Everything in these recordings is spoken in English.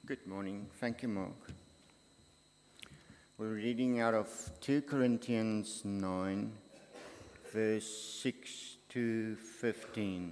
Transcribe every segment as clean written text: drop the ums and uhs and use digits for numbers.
Good morning. Thank you, Mark. We're reading out of 2 Corinthians 9, verse 6 to 15.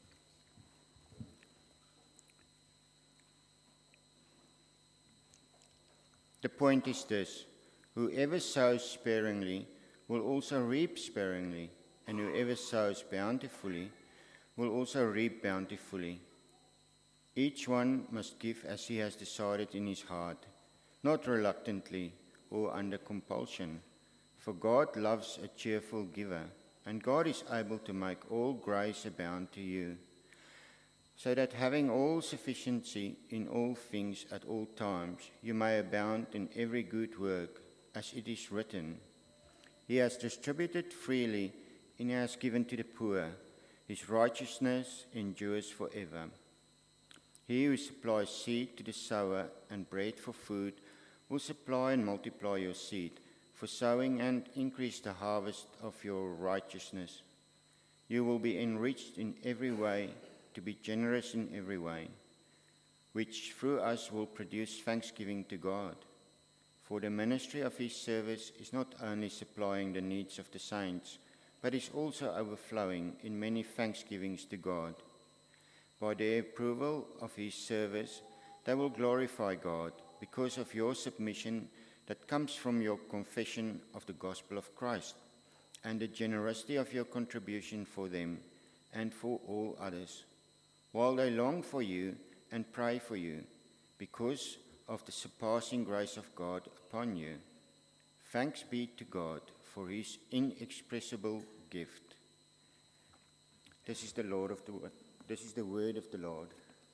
The point is this: whoever sows sparingly will also reap sparingly, and whoever sows bountifully will also reap bountifully. Each one must give as he has decided in his heart, not reluctantly or under compulsion, for God loves a cheerful giver, and God is able to make all grace abound to you, so that having all sufficiency in all things at all times, you may abound in every good work, as it is written, He has distributed freely, and He has given to the poor. His righteousness endures forever. He who supplies seed to the sower and bread for food will supply and multiply your seed for sowing and increase the harvest of your righteousness. You will be enriched in every way, to be generous in every way, which through us will produce thanksgiving to God. For the ministry of His service is not only supplying the needs of the saints, but is also overflowing in many thanksgivings to God. By the approval of His service, they will glorify God because of your submission that comes from your confession of the gospel of Christ and the generosity of your contribution for them and for all others, while they long for you and pray for you because of the surpassing grace of God upon you. Thanks be to God for His inexpressible gift. This is the word of the Lord.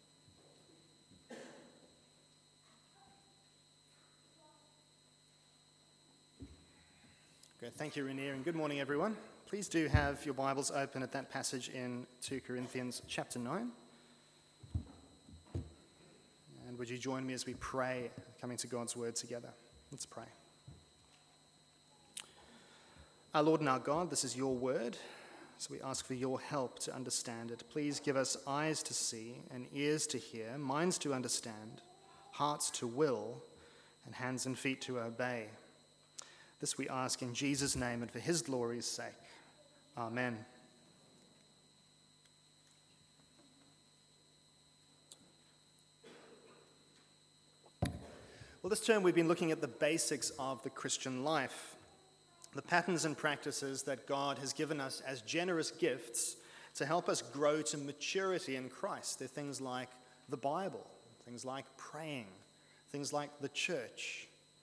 Great, thank you, Rainier, and good morning, everyone. Please do have your Bibles open at that passage in 2 Corinthians chapter 9. And would you join me as we pray, coming to God's word together? Let's pray. Our Lord and our God, this is your word, so we ask for your help to understand it. Please give us eyes to see and ears to hear, minds to understand, hearts to will, and hands and feet to obey. This we ask in Jesus' name and for His glory's sake. Amen. Well, this term we've been looking at the basics of the Christian life, the patterns and practices that God has given us as generous gifts to help us grow to maturity in Christ. They're things like the Bible, things like praying, things like the church.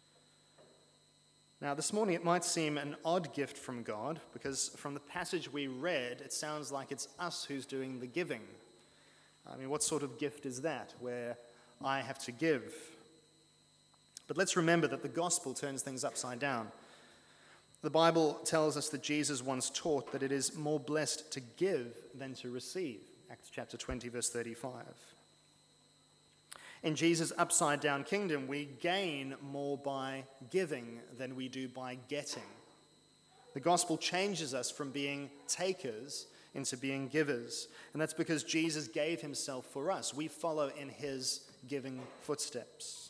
Now, this morning it might seem an odd gift from God, because from the passage we read, it sounds like it's us who's doing the giving. I mean, what sort of gift is that, where I have to give? But let's remember that the gospel turns things upside down. The Bible tells us that Jesus once taught that it is more blessed to give than to receive. Acts chapter 20, verse 35. In Jesus' upside-down kingdom, we gain more by giving than we do by getting. The gospel changes us from being takers into being givers, and that's because Jesus gave Himself for us. We follow in His giving footsteps.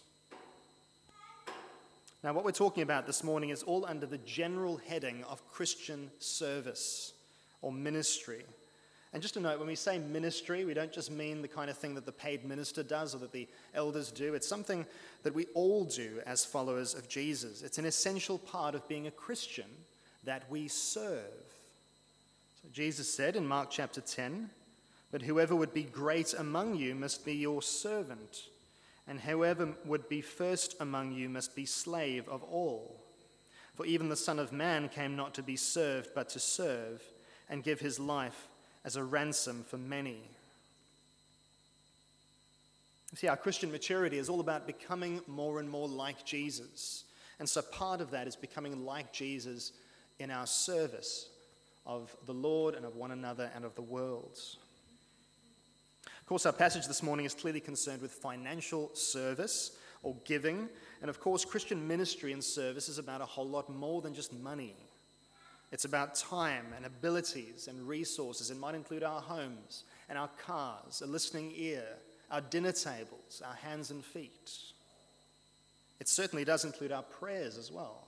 Now, what we're talking about this morning is all under the general heading of Christian service or ministry. And just a note, when we say ministry, we don't just mean the kind of thing that the paid minister does or that the elders do. It's something that we all do as followers of Jesus. It's an essential part of being a Christian that we serve. So Jesus said in Mark chapter 10, "But whoever would be great among you must be your servant, and whoever would be first among you must be slave of all. For even the Son of Man came not to be served, but to serve, and give His life as a ransom for many." See, our Christian maturity is all about becoming more and more like Jesus. And so part of that is becoming like Jesus in our service of the Lord and of one another and of the world. Of course, our passage this morning is clearly concerned with financial service or giving. And of course, Christian ministry and service is about a whole lot more than just money. It's about time and abilities and resources. It might include our homes and our cars, a listening ear, our dinner tables, our hands and feet. It certainly does include our prayers as well.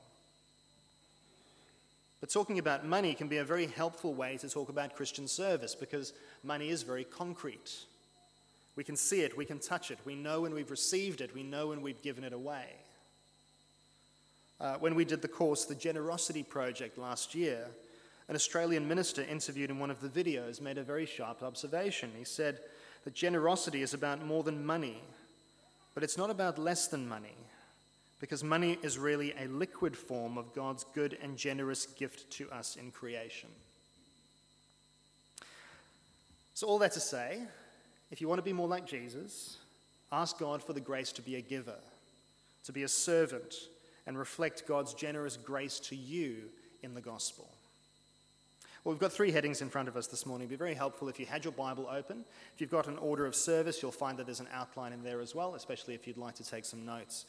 But talking about money can be a very helpful way to talk about Christian service, because money is very concrete. We can see it, we can touch it, we know when we've received it, we know when we've given it away. When we did the course, The Generosity Project, last year, an Australian minister interviewed in one of the videos made a very sharp observation. He said that generosity is about more than money, but it's not about less than money, because money is really a liquid form of God's good and generous gift to us in creation. So all that to say, if you want to be more like Jesus, ask God for the grace to be a giver, to be a servant, and reflect God's generous grace to you in the gospel. Well, we've got 3 headings in front of us this morning. It'd be very helpful if you had your Bible open. If you've got an order of service, you'll find that there's an outline in there as well, especially if you'd like to take some notes.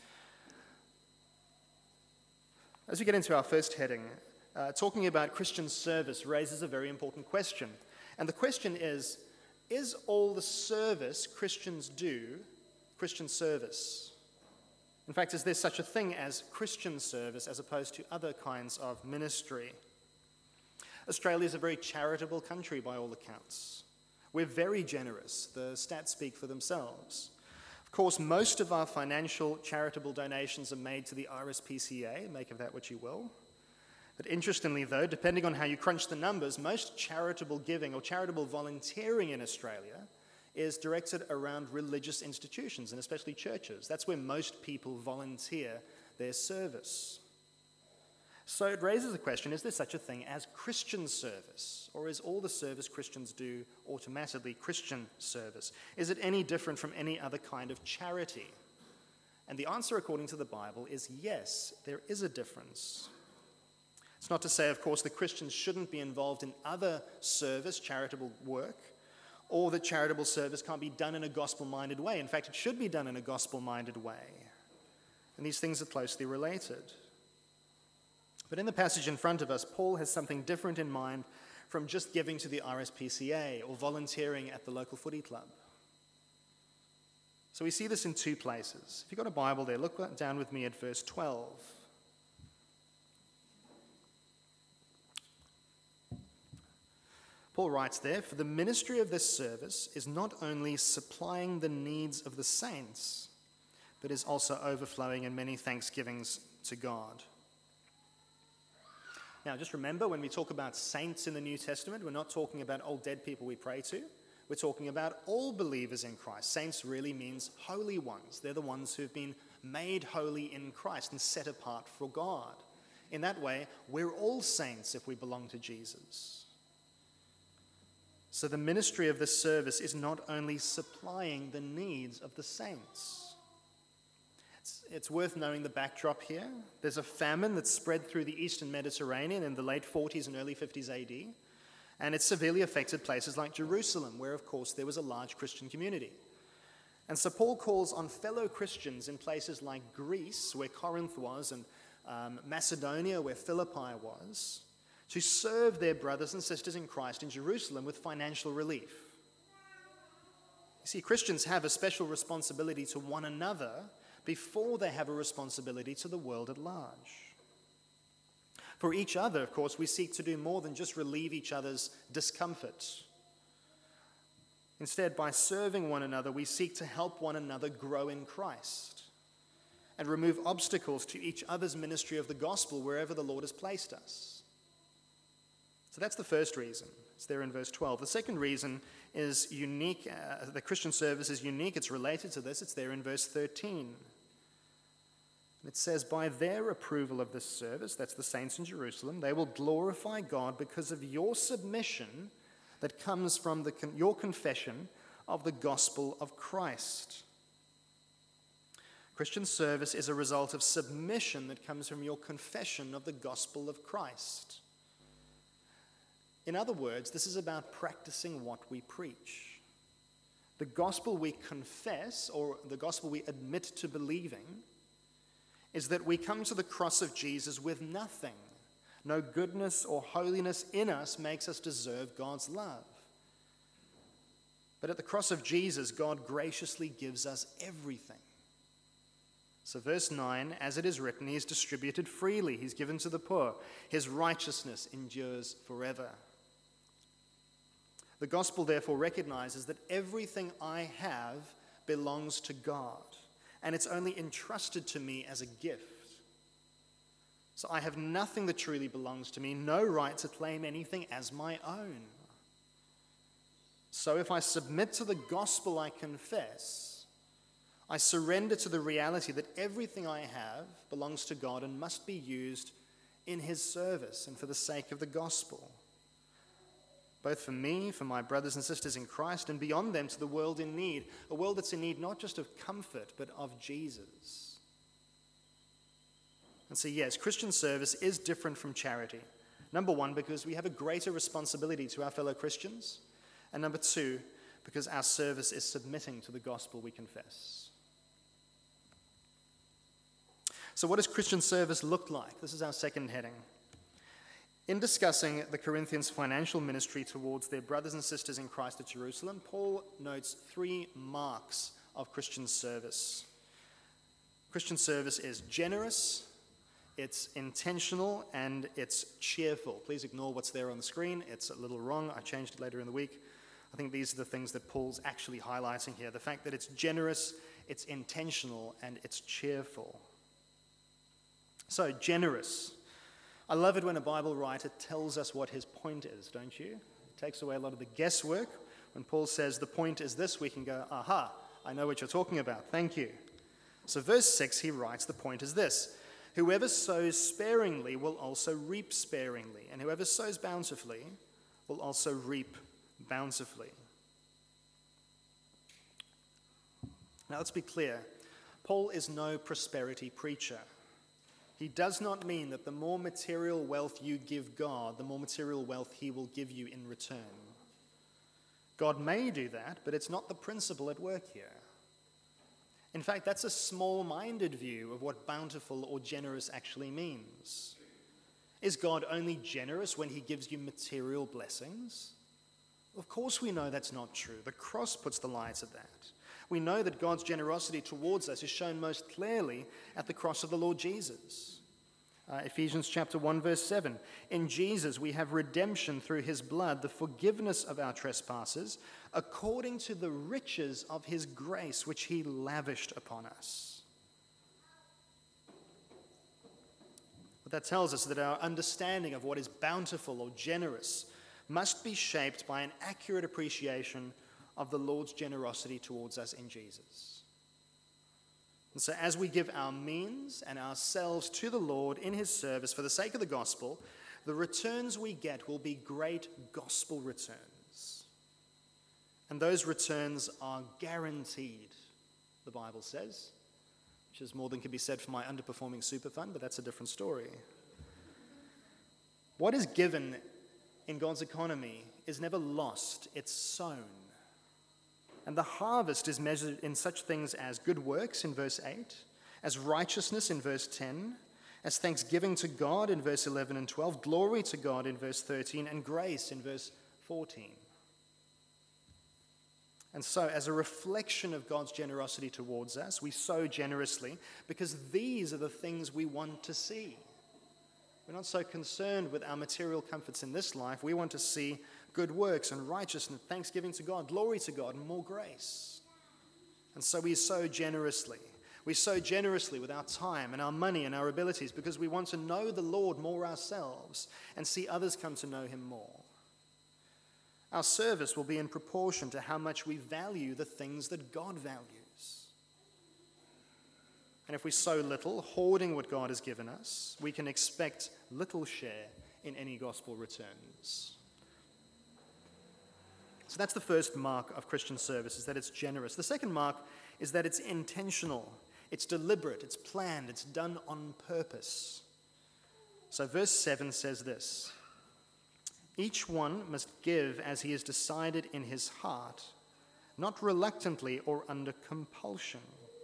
As we get into our first heading, talking about Christian service raises a very important question. And the question is all the service Christians do Christian service? In fact, is there such a thing as Christian service as opposed to other kinds of ministry? Australia is a very charitable country by all accounts. We're very generous. The stats speak for themselves. Of course, most of our financial charitable donations are made to the RSPCA, make of that what you will. But interestingly, though, depending on how you crunch the numbers, most charitable giving or charitable volunteering in Australia is directed around religious institutions, and especially churches. That's where most people volunteer their service. So it raises the question, is there such a thing as Christian service? Or is all the service Christians do automatically Christian service? Is it any different from any other kind of charity? And the answer, according to the Bible, is yes, there is a difference. It's not to say, of course, that Christians shouldn't be involved in other service, charitable work, or that charitable service can't be done in a gospel-minded way. In fact, it should be done in a gospel-minded way. And these things are closely related. But in the passage in front of us, Paul has something different in mind from just giving to the RSPCA or volunteering at the local footy club. So we see this in 2 places. If you've got a Bible there, look down with me at verse 12. Paul writes there, "For the ministry of this service is not only supplying the needs of the saints, but is also overflowing in many thanksgivings to God." Now, just remember, when we talk about saints in the New Testament, we're not talking about old dead people we pray to. We're talking about all believers in Christ. Saints really means holy ones. They're the ones who've been made holy in Christ and set apart for God. In that way, we're all saints if we belong to Jesus. So the ministry of this service is not only supplying the needs of the saints. It's worth knowing the backdrop here. There's a famine that's spread through the eastern Mediterranean in the late 40s and early 50s AD, and it severely affected places like Jerusalem, where, of course, there was a large Christian community. And so Paul calls on fellow Christians in places like Greece, where Corinth was, and Macedonia, where Philippi was, to serve their brothers and sisters in Christ in Jerusalem with financial relief. You see, Christians have a special responsibility to one another before they have a responsibility to the world at large. For each other, of course, we seek to do more than just relieve each other's discomfort. Instead, by serving one another, we seek to help one another grow in Christ and remove obstacles to each other's ministry of the gospel wherever the Lord has placed us. So that's the first reason. It's there in verse 12. The second reason is unique. The Christian service is unique. It's related to this. It's there in verse 13. It says, "By their approval of this service," that's the saints in Jerusalem, "they will glorify God because of your submission that comes from your confession of the gospel of Christ." Christian service is a result of submission that comes from your confession of the gospel of Christ. In other words, this is about practicing what we preach. The gospel we confess, or the gospel we admit to believing, is that we come to the cross of Jesus with nothing. No goodness or holiness in us makes us deserve God's love. But at the cross of Jesus, God graciously gives us everything. So verse 9, as it is written, he is distributed freely, he's given to the poor. His righteousness endures forever. The gospel therefore recognizes that everything I have belongs to God, and it's only entrusted to me as a gift. So I have nothing that truly belongs to me, no right to claim anything as my own. So if I submit to the gospel I confess, I surrender to the reality that everything I have belongs to God and must be used in his service and for the sake of the gospel, both for me, for my brothers and sisters in Christ, and beyond them to the world in need, a world that's in need not just of comfort, but of Jesus. And so yes, Christian service is different from charity. Number one, because we have a greater responsibility to our fellow Christians. And number two, because our service is submitting to the gospel we confess. So what does Christian service look like? This is our second heading. In discussing the Corinthians' financial ministry towards their brothers and sisters in Christ at Jerusalem, Paul notes 3 marks of Christian service. Christian service is generous, it's intentional, and it's cheerful. Please ignore what's there on the screen. It's a little wrong. I changed it later in the week. I think these are the things that Paul's actually highlighting here. The fact that it's generous, it's intentional, and it's cheerful. So, generous. I love it when a Bible writer tells us what his point is, don't you? It takes away a lot of the guesswork. When Paul says the point is this, we can go, aha, I know what you're talking about. Thank you. So verse 6, he writes, the point is this: whoever sows sparingly will also reap sparingly, and whoever sows bountifully will also reap bountifully. Now let's be clear. Paul is no prosperity preacher. He does not mean that the more material wealth you give God, the more material wealth he will give you in return. God may do that, but it's not the principle at work here. In fact, that's a small-minded view of what bountiful or generous actually means. Is God only generous when he gives you material blessings? Of course we know that's not true. The cross puts the lie to that. We know that God's generosity towards us is shown most clearly at the cross of the Lord Jesus. Ephesians chapter 1, verse 7. In Jesus we have redemption through his blood, the forgiveness of our trespasses, according to the riches of his grace, which he lavished upon us. What that tells us is that our understanding of what is bountiful or generous must be shaped by an accurate appreciation of the Lord's generosity towards us in Jesus. And so as we give our means and ourselves to the Lord in his service for the sake of the gospel, the returns we get will be great gospel returns. And those returns are guaranteed, the Bible says, which is more than can be said for my underperforming super fund, but that's a different story. What is given in God's economy is never lost, it's sown. And the harvest is measured in such things as good works in verse 8, as righteousness in verse 10, as thanksgiving to God in verse 11 and 12, glory to God in verse 13, and grace in verse 14. And so, as a reflection of God's generosity towards us, we sow generously because these are the things we want to see. We're not so concerned with our material comforts in this life. We want to see good works and righteousness, thanksgiving to God, glory to God, and more grace. And so we sow generously. We sow generously with our time and our money and our abilities because we want to know the Lord more ourselves and see others come to know him more. Our service will be in proportion to how much we value the things that God values. And if we sow little, hoarding what God has given us, we can expect little share in any gospel returns. So that's the first mark of Christian service, is that it's generous. The second mark is that it's intentional, it's deliberate, it's planned, it's done on purpose. So verse 7 says this: each one must give as he has decided in his heart, not reluctantly or under compulsion.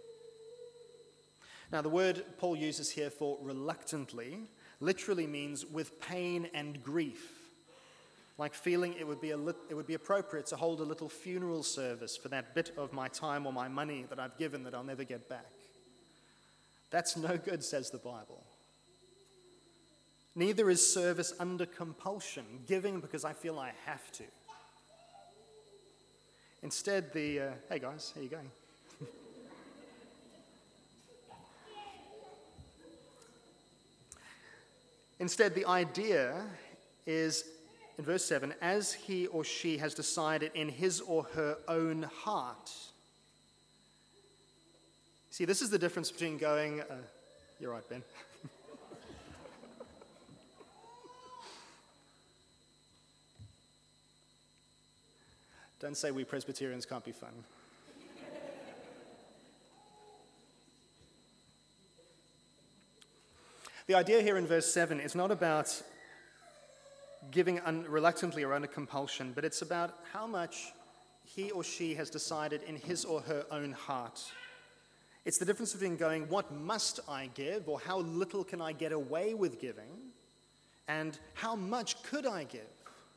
Now, the word Paul uses here for reluctantly literally means with pain and grief. like feeling it would be appropriate to hold a little funeral service for that bit of my time or my money that I've given that I'll never get back. That's no good, says the Bible. Neither is service under compulsion, giving because I feel I have to. Instead, hey guys, how you going? Instead, the idea is, in verse 7, as he or she has decided in his or her own heart. See, this is the difference between going, you're right, Ben. Don't say we Presbyterians can't be fun. The idea here in verse 7 is not about giving reluctantly or under compulsion, but it's about how much he or she has decided in his or her own heart. It's the difference between going, what must I give, or how little can I get away with giving, and how much could I give?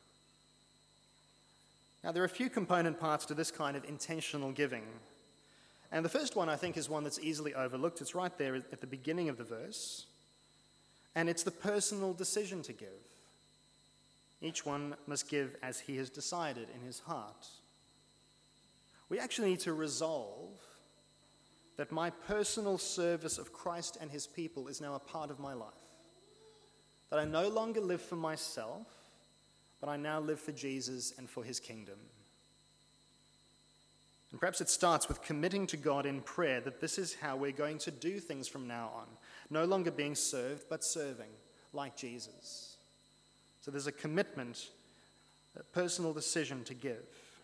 Now, there are a few component parts to this kind of intentional giving. And the first one, I think, is one that's easily overlooked. It's right there at the beginning of the verse. And it's the personal decision to give. Each one must give as he has decided in his heart. We actually need to resolve that my personal service of Christ and his people is now a part of my life. That I no longer live for myself, but I now live for Jesus and for his kingdom. And perhaps it starts with committing to God in prayer that this is how we're going to do things from now on. No longer being served, but serving, like Jesus. So there's a commitment, a personal decision to give.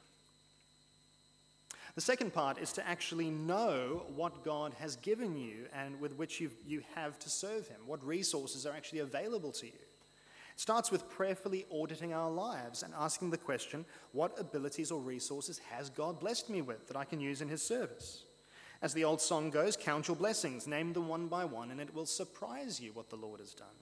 The second part is to actually know what God has given you and with which you have to serve him, what resources are actually available to you. It starts with prayerfully auditing our lives and asking the question, what abilities or resources has God blessed me with that I can use in his service? As the old song goes, count your blessings, name them one by one, and it will surprise you what the Lord has done.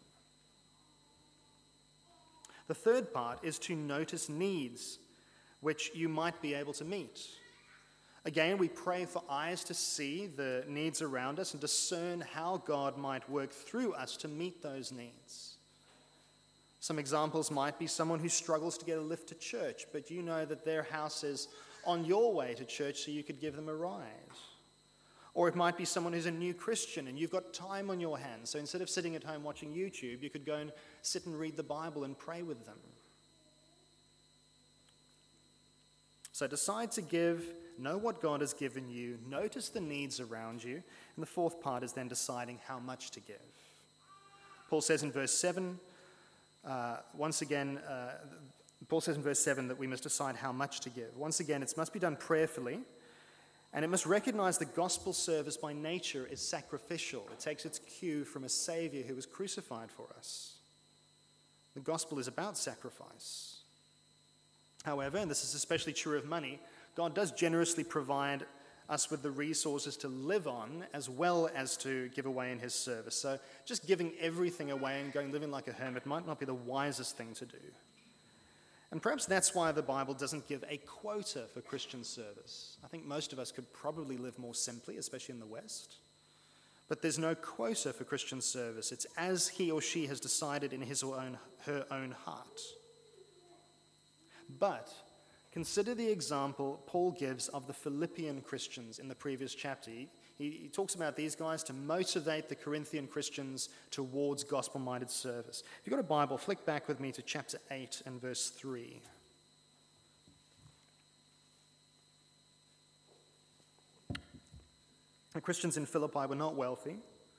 The third part is to notice needs which you might be able to meet. Again, we pray for eyes to see the needs around us and discern how God might work through us to meet those needs. Some examples might be someone who struggles to get a lift to church, but you know that their house is on your way to church so you could give them a ride. Or it might be someone who's a new Christian and you've got time on your hands, so instead of sitting at home watching YouTube, you could go and sit and read the Bible and pray with them. So decide to give, know what God has given you, notice the needs around you, and the fourth part is then deciding how much to give. Paul says in verse 7, Paul says in verse 7 that we must decide how much to give. Once again, it must be done prayerfully, and it must recognize that gospel service by nature is sacrificial. It takes its cue from a Savior who was crucified for us. The gospel is about sacrifice. However, and this is especially true of money, God does generously provide us with the resources to live on as well as to give away in his service. So just giving everything away and living like a hermit might not be the wisest thing to do. And perhaps that's why the Bible doesn't give a quota for Christian service. I think most of us could probably live more simply, especially in the West. But there's no quota for Christian service. It's as he or she has decided in his or her own heart. But consider the example Paul gives of the Philippian Christians in the previous chapter. He talks about these guys to motivate the Corinthian Christians towards gospel-minded service. If you've got a Bible, flick back with me to chapter 8 and verse 3. The Christians in Philippi were not wealthy.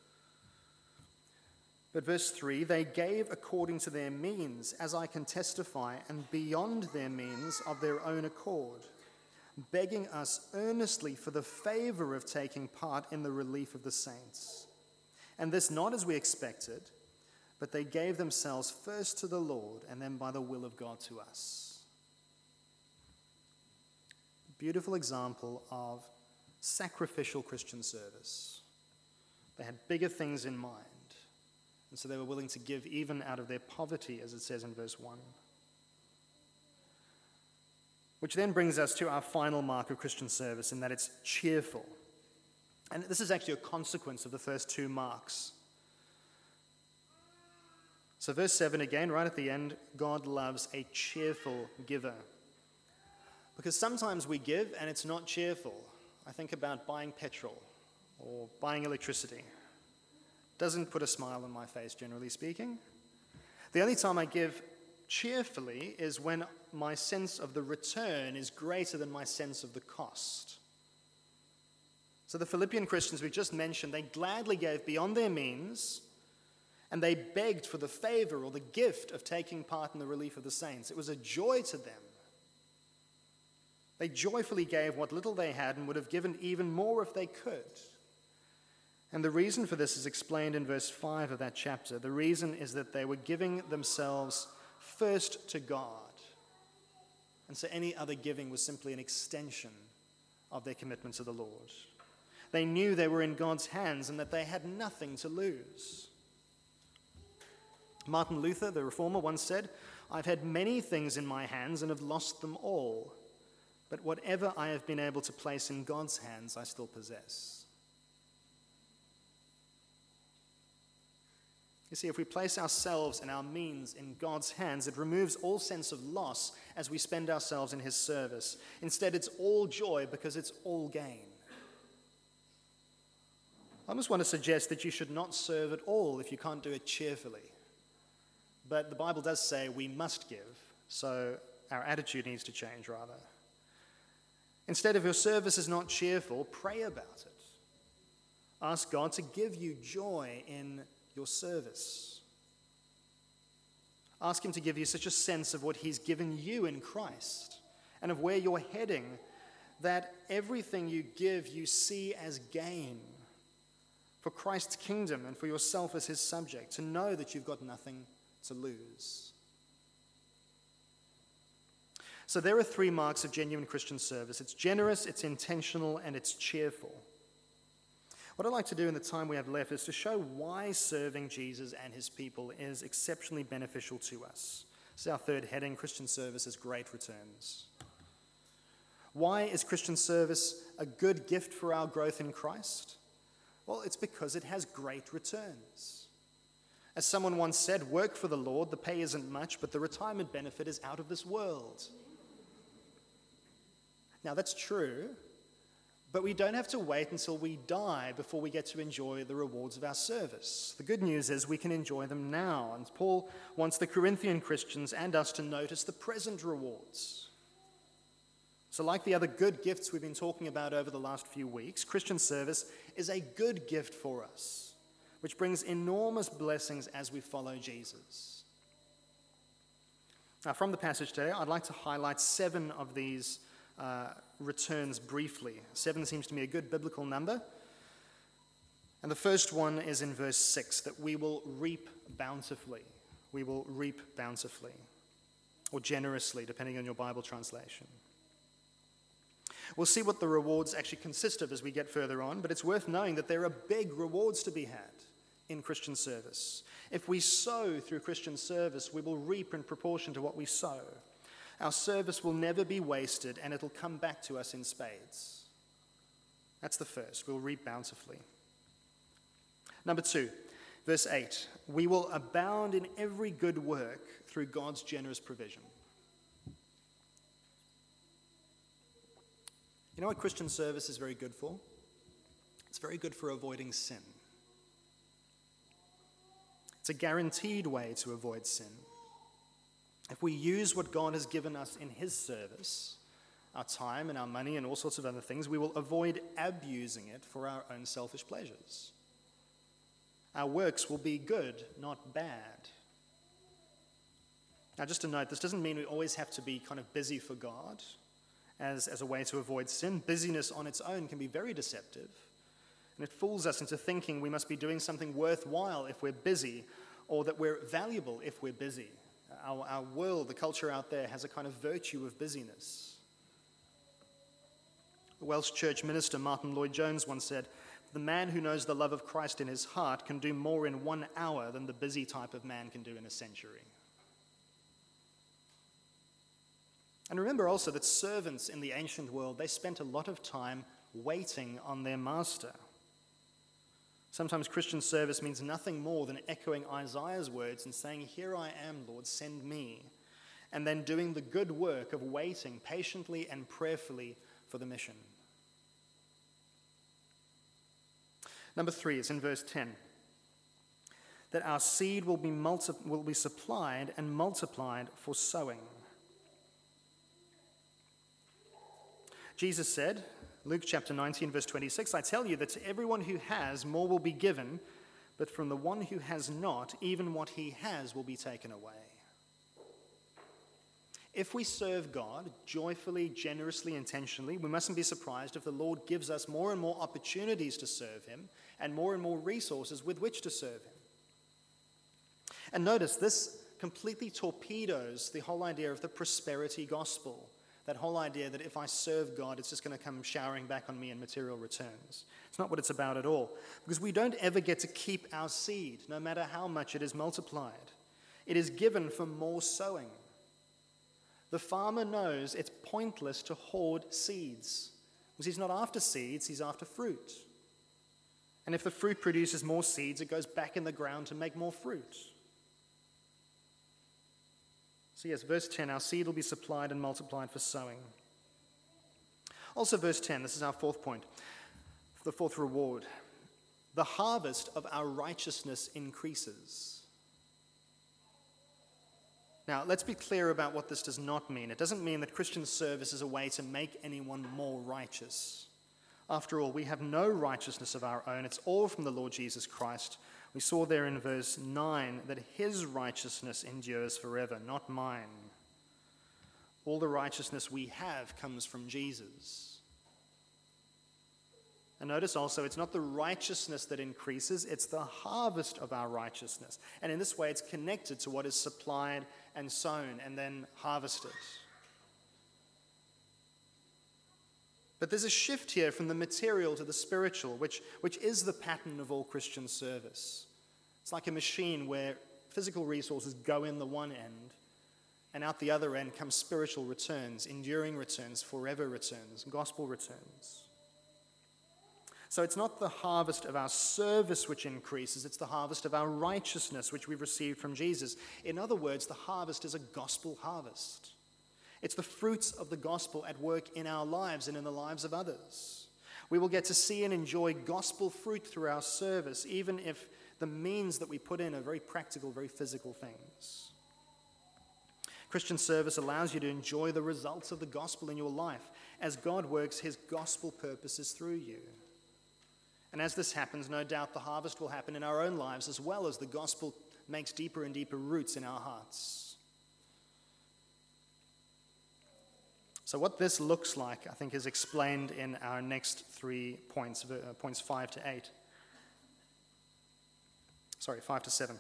But verse 3, they gave according to their means, as I can testify, and beyond their means of their own accord, begging us earnestly for the favor of taking part in the relief of the saints. And this not as we expected, but they gave themselves first to the Lord and then by the will of God to us. Beautiful example of sacrificial Christian service. They had bigger things in mind. And so they were willing to give even out of their poverty, as it says in verse 1. Which then brings us to our final mark of Christian service, in that it's cheerful. And this is actually a consequence of the first two marks. So verse 7 again, right at the end, God loves a cheerful giver. Because sometimes we give and it's not cheerful. I think about buying petrol or buying electricity. Doesn't put a smile on my face, generally speaking. The only time I give cheerfully is when my sense of the return is greater than my sense of the cost. So the Philippian Christians we just mentioned, they gladly gave beyond their means, and they begged for the favor or the gift of taking part in the relief of the saints. It was a joy to them. They joyfully gave what little they had and would have given even more if they could. And the reason for this is explained in verse 5 of that chapter. The reason is that they were giving themselves first to God. And so any other giving was simply an extension of their commitment to the Lord. They knew they were in God's hands and that they had nothing to lose. Martin Luther, the reformer, once said, "I've had many things in my hands and have lost them all. But whatever I have been able to place in God's hands, I still possess." You see, if we place ourselves and our means in God's hands, it removes all sense of loss as we spend ourselves in his service. Instead, it's all joy because it's all gain. I almost want to suggest that you should not serve at all if you can't do it cheerfully. But the Bible does say we must give, so our attitude needs to change rather. Instead, if your service is not cheerful, pray about it. Ask God to give you joy in your service. Ask him to give you such a sense of what he's given you in Christ and of where you're heading, that everything you give you see as gain for Christ's kingdom and for yourself as his subject, to know that you've got nothing to lose. So there are three marks of genuine Christian service. It's generous, it's intentional, and it's cheerful. What I'd like to do in the time we have left is to show why serving Jesus and his people is exceptionally beneficial to us. This is our third heading: Christian service as great returns. Why is Christian service a good gift for our growth in Christ? Well, it's because it has great returns. As someone once said, work for the Lord, the pay isn't much, but the retirement benefit is out of this world. Now, that's true, but we don't have to wait until we die before we get to enjoy the rewards of our service. The good news is we can enjoy them now, and Paul wants the Corinthian Christians and us to notice the present rewards. So like the other good gifts we've been talking about over the last few weeks, Christian service is a good gift for us, which brings enormous blessings as we follow Jesus. Now, from the passage today, I'd like to highlight 7 of these returns briefly. 7 seems to me a good biblical number. And the first one is in verse 6, that we will reap bountifully. We will reap bountifully, or generously, depending on your Bible translation. We'll see what the rewards actually consist of as we get further on, but it's worth knowing that there are big rewards to be had in Christian service. If we sow through Christian service, we will reap in proportion to what we sow. Our service will never be wasted, and it'll come back to us in spades. That's the first. We'll reap bountifully. Number 2, verse 8. We will abound in every good work through God's generous provision. You know what Christian service is very good for? It's very good for avoiding sin. It's a guaranteed way to avoid sin. If we use what God has given us in his service, our time and our money and all sorts of other things, we will avoid abusing it for our own selfish pleasures. Our works will be good, not bad. Now, just a note, this doesn't mean we always have to be kind of busy for God as a way to avoid sin. Busyness on its own can be very deceptive, and it fools us into thinking we must be doing something worthwhile if we're busy, or that we're valuable if we're busy. Our world, the culture out there, has a kind of virtue of busyness. The Welsh church minister Martin Lloyd-Jones once said, "The man who knows the love of Christ in his heart can do more in 1 hour than the busy type of man can do in a century." And remember also that servants in the ancient world, they spent a lot of time waiting on their master. Sometimes Christian service means nothing more than echoing Isaiah's words and saying, "Here I am, Lord, send me," and then doing the good work of waiting patiently and prayerfully for the mission. Number 3 is in verse 10, that our seed will be supplied and multiplied for sowing. Jesus said, Luke chapter 19, verse 26, "I tell you that to everyone who has, more will be given, but from the one who has not, even what he has will be taken away." If we serve God joyfully, generously, intentionally, we mustn't be surprised if the Lord gives us more and more opportunities to serve him and more resources with which to serve him. And notice, this completely torpedoes the whole idea of the prosperity gospel. That whole idea that if I serve God, it's just going to come showering back on me in material returns. It's not what it's about at all. Because we don't ever get to keep our seed, no matter how much it is multiplied. It is given for more sowing. The farmer knows it's pointless to hoard seeds. Because he's not after seeds, he's after fruit. And if the fruit produces more seeds, it goes back in the ground to make more fruit. So yes, verse 10, our seed will be supplied and multiplied for sowing. Also verse 10, this is our fourth point, the fourth reward. The harvest of our righteousness increases. Now, let's be clear about what this does not mean. It doesn't mean that Christian service is a way to make anyone more righteous. After all, we have no righteousness of our own. It's all from the Lord Jesus Christ. We saw there in verse 9 that his righteousness endures forever, not mine. All the righteousness we have comes from Jesus. And notice also, it's not the righteousness that increases, it's the harvest of our righteousness. And in this way, it's connected to what is supplied and sown and then harvested. But there's a shift here from the material to the spiritual, which is the pattern of all Christian service. It's like a machine where physical resources go in the one end, and out the other end come spiritual returns, enduring returns, forever returns, gospel returns. So it's not the harvest of our service which increases, it's the harvest of our righteousness which we've received from Jesus. In other words, the harvest is a gospel harvest. It's the fruits of the gospel at work in our lives and in the lives of others. We will get to see and enjoy gospel fruit through our service, even if the means that we put in are very practical, very physical things. Christian service allows you to enjoy the results of the gospel in your life as God works his gospel purposes through you. And as this happens, no doubt the harvest will happen in our own lives as well as the gospel makes deeper and deeper roots in our hearts. So what this looks like, I think, is explained in our next 3 points, points 5 to 8. 5 to 7.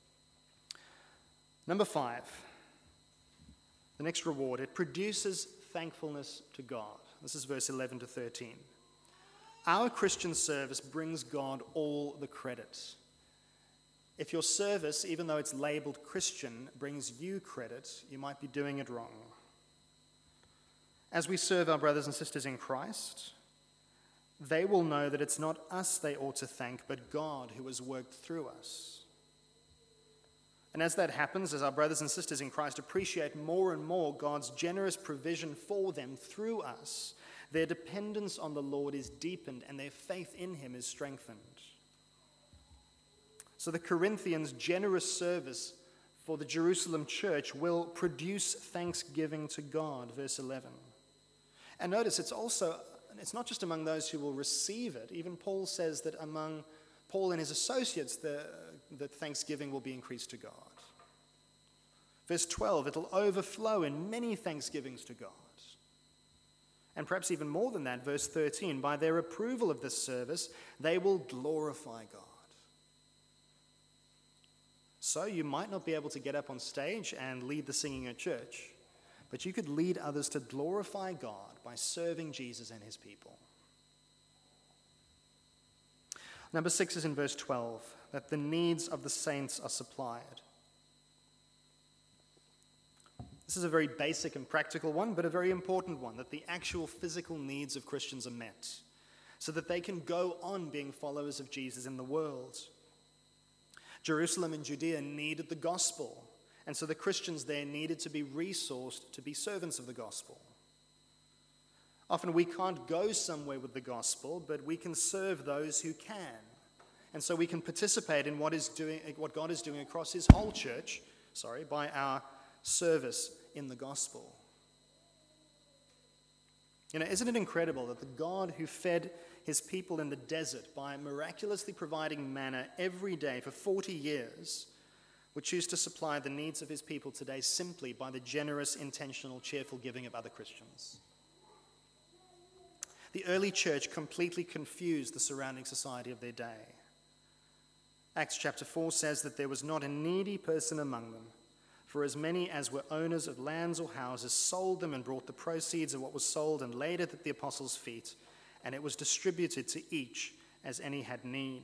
Number 5, the next reward, it produces thankfulness to God. This is verse 11 to 13. Our Christian service brings God all the credit. If your service, even though it's labeled Christian, brings you credit, you might be doing it wrong. As we serve our brothers and sisters in Christ, they will know that it's not us they ought to thank, but God who has worked through us. And as that happens, as our brothers and sisters in Christ appreciate more and more God's generous provision for them through us, their dependence on the Lord is deepened and their faith in him is strengthened. So the Corinthians' generous service for the Jerusalem church will produce thanksgiving to God, verse 11. And notice it's not just among those who will receive it. Even Paul says that among Paul and his associates, that thanksgiving will be increased to God. Verse 12, it'll overflow in many thanksgivings to God. And perhaps even more than that, verse 13, by their approval of this service, they will glorify God. So you might not be able to get up on stage and lead the singing at church, but you could lead others to glorify God by serving Jesus and his people. Number 6 is in verse 12, that the needs of the saints are supplied. This is a very basic and practical one, but a very important one, that the actual physical needs of Christians are met, so that they can go on being followers of Jesus in the world. Jerusalem and Judea needed the gospel, and so the Christians there needed to be resourced to be servants of the gospel. Often we can't go somewhere with the gospel, but we can serve those who can. And so we can participate in what God is doing across his whole church, by our service in the gospel. Isn't it incredible that the God who fed his people in the desert by miraculously providing manna every day for 40 years would choose to supply the needs of his people today simply by the generous, intentional, cheerful giving of other Christians? The early church completely confused the surrounding society of their day. Acts chapter 4 says that there was not a needy person among them, for as many as were owners of lands or houses sold them and brought the proceeds of what was sold and laid it at the apostles' feet, and it was distributed to each as any had need.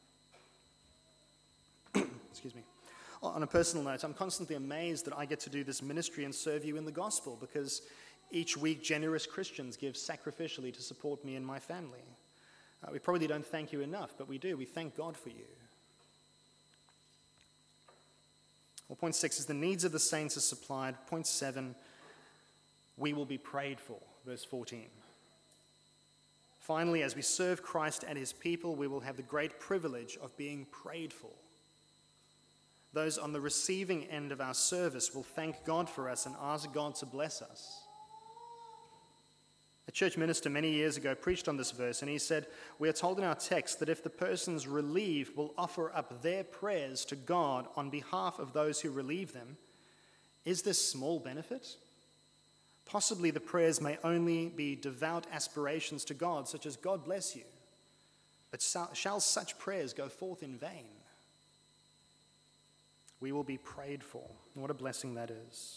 Excuse me. On a personal note, I'm constantly amazed that I get to do this ministry and serve you in the gospel, because each week generous Christians give sacrificially to support me and my family. We probably don't thank you enough, but we do. We thank God for you. Well, point 6 is the needs of the saints are supplied. Point 7, we will be prayed for, verse 14. Finally, as we serve Christ and his people, we will have the great privilege of being prayed for. Those on the receiving end of our service will thank God for us and ask God to bless us. A church minister many years ago preached on this verse, and he said, we are told in our text that if the persons relieved will offer up their prayers to God on behalf of those who relieve them, is this small benefit? Possibly the prayers may only be devout aspirations to God, such as God bless you. But shall such prayers go forth in vain? We will be prayed for. What a blessing that is.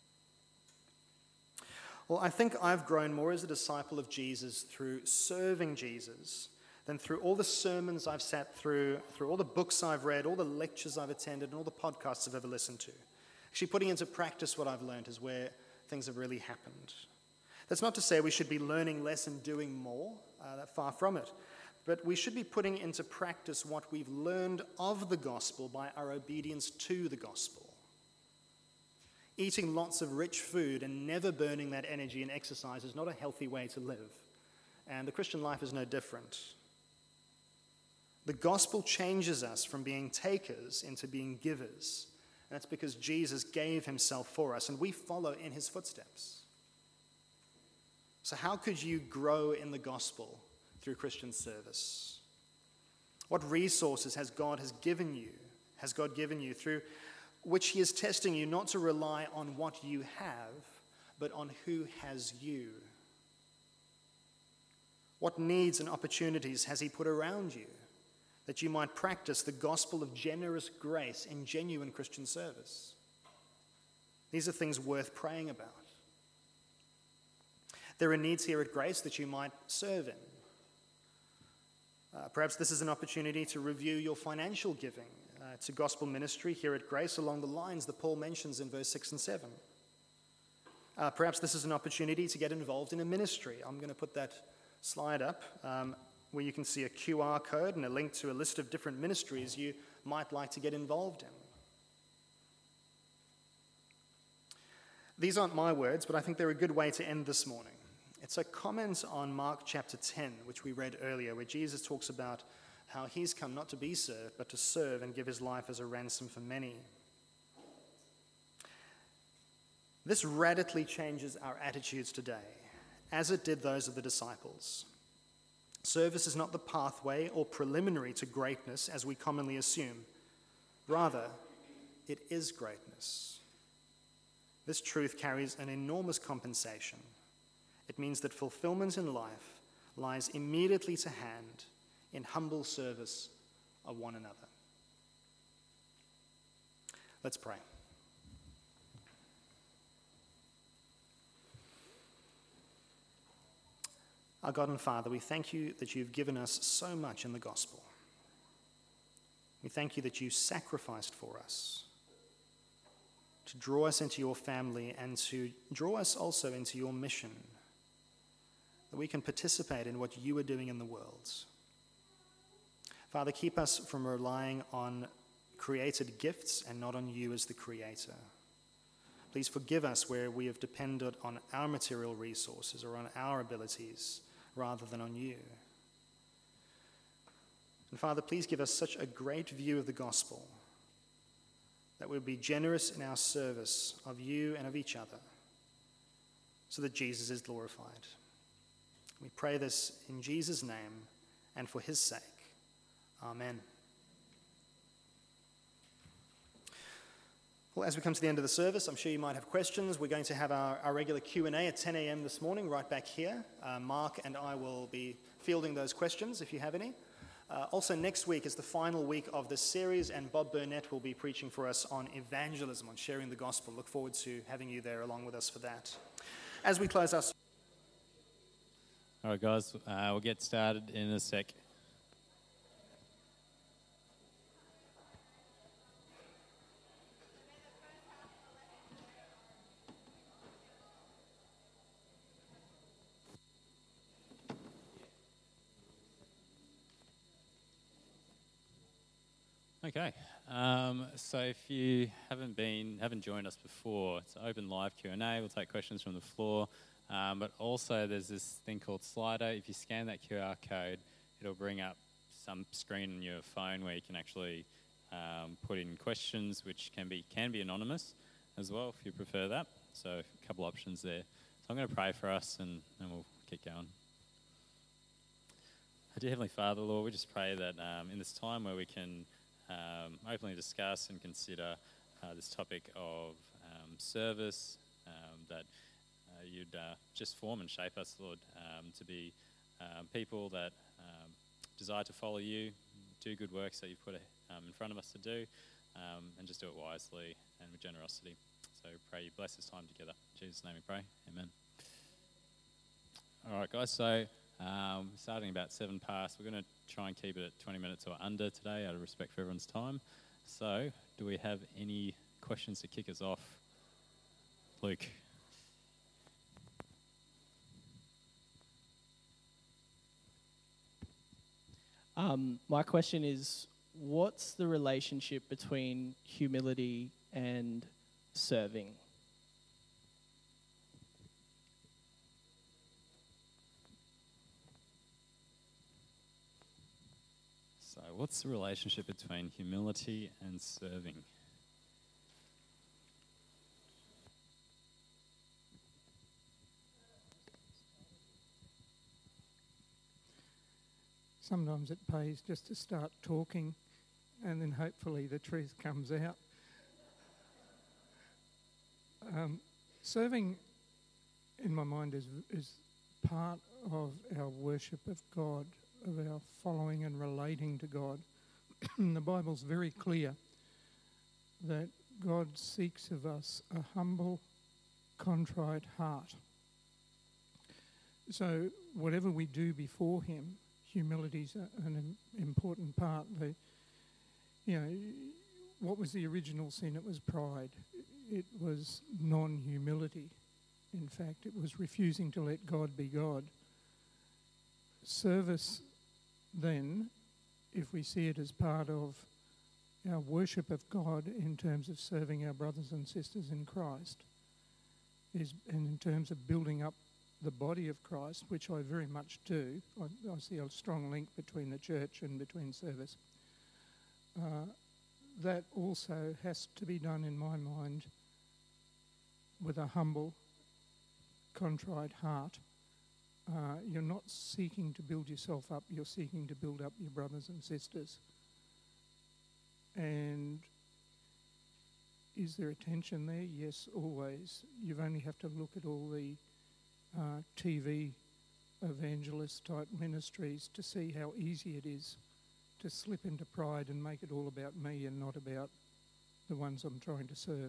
Well, I think I've grown more as a disciple of Jesus through serving Jesus than through all the sermons I've sat through all the books I've read, all the lectures I've attended, and all the podcasts I've ever listened to. Actually, putting into practice what I've learned is where things have really happened. That's not to say we should be learning less and doing more, far from it. But we should be putting into practice what we've learned of the gospel by our obedience to the gospel. Eating lots of rich food and never burning that energy in exercise is not a healthy way to live. And the Christian life is no different. The gospel changes us from being takers into being givers. And that's because Jesus gave himself for us, and we follow in his footsteps. So how could you grow in the gospel through Christian service? What resources has God given you through which he is testing you not to rely on what you have, but on who has you? What needs and opportunities has he put around you that you might practice the gospel of generous grace in genuine Christian service? These are things worth praying about. There are needs here at Grace that you might serve in. Perhaps this is an opportunity to review your financial giving to gospel ministry here at Grace along the lines that Paul mentions in verse 6 and 7. Perhaps this is an opportunity to get involved in a ministry. I'm going to put that slide up where you can see a QR code and a link to a list of different ministries you might like to get involved in. These aren't my words, but I think they're a good way to end this morning. It's a comment on Mark chapter 10, which we read earlier, where Jesus talks about how he's come not to be served, but to serve and give his life as a ransom for many. This radically changes our attitudes today, as it did those of the disciples. Service is not the pathway or preliminary to greatness, as we commonly assume. Rather, it is greatness. This truth carries an enormous compensation. It means that fulfillment in life lies immediately to hand in humble service of one another. Let's pray. Our God and Father, we thank you that you've given us so much in the gospel. We thank you that you sacrificed for us. to draw us into your family and to draw us also into your mission, that we can participate in what you are doing in the world. Father, keep us from relying on created gifts and not on you as the creator. Please forgive us where we have depended on our material resources or on our abilities rather than on you. And Father, please give us such a great view of the gospel that we'll be generous in our service of you and of each other so that Jesus is glorified. We pray this in Jesus' name and for his sake. Amen. Well, as we come to the end of the service, I'm sure you might have questions. We're going to have our regular Q&A at 10 a.m. this morning, right back here. Mark and I will be fielding those questions if you have any. Also, next week is the final week of this series, and Bob Burnett will be preaching for us on evangelism, on sharing the gospel. Look forward to having you there along with us for that. As we close our... All right, guys, we'll get started in a sec. Okay, so if you haven't joined us before, it's an open live Q&A. We'll take questions from the floor, but also there's this thing called Slido. If you scan that QR code, it'll bring up some screen on your phone where you can actually put in questions, which can be anonymous as well if you prefer that. So a couple options there. So I'm going to pray for us and we'll get going. Dear Heavenly Father, Lord, we just pray that in this time where we can openly discuss and consider this topic of service, that you'd just form and shape us, Lord, to be people that desire to follow you, do good works that you've put in front of us to do, and just do it wisely and with generosity. So pray you bless this time together. In Jesus' name we pray. Amen. All right, guys, so starting about 7 past, we're going to try and keep it at 20 minutes or under today out of respect for everyone's time. So do we have any questions to kick us off? Luke. My question is, what's the relationship between humility and serving? So what's the relationship between humility and serving? Sometimes it pays just to start talking and then hopefully the truth comes out. Serving, in my mind, is part of our worship of God, of our following and relating to God. The Bible's very clear that God seeks of us a humble, contrite heart. So whatever we do before him, humility's an important part. What was the original sin? It was pride. It was non-humility. In fact, it was refusing to let God be God. Service, then, if we see it as part of our worship of God in terms of serving our brothers and sisters in Christ, and in terms of building up the body of Christ, which I very much do. I see a strong link between the church and between service. That also has to be done, in my mind, with a humble, contrite heart. You're not seeking to build yourself up, you're seeking to build up your brothers and sisters. And is there a tension there? Yes, always. You only have to look at all the TV evangelist type ministries to see how easy it is to slip into pride and make it all about me and not about the ones I'm trying to serve.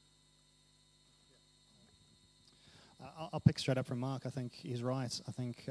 I'll pick straight up from Mark. I think he's right. I think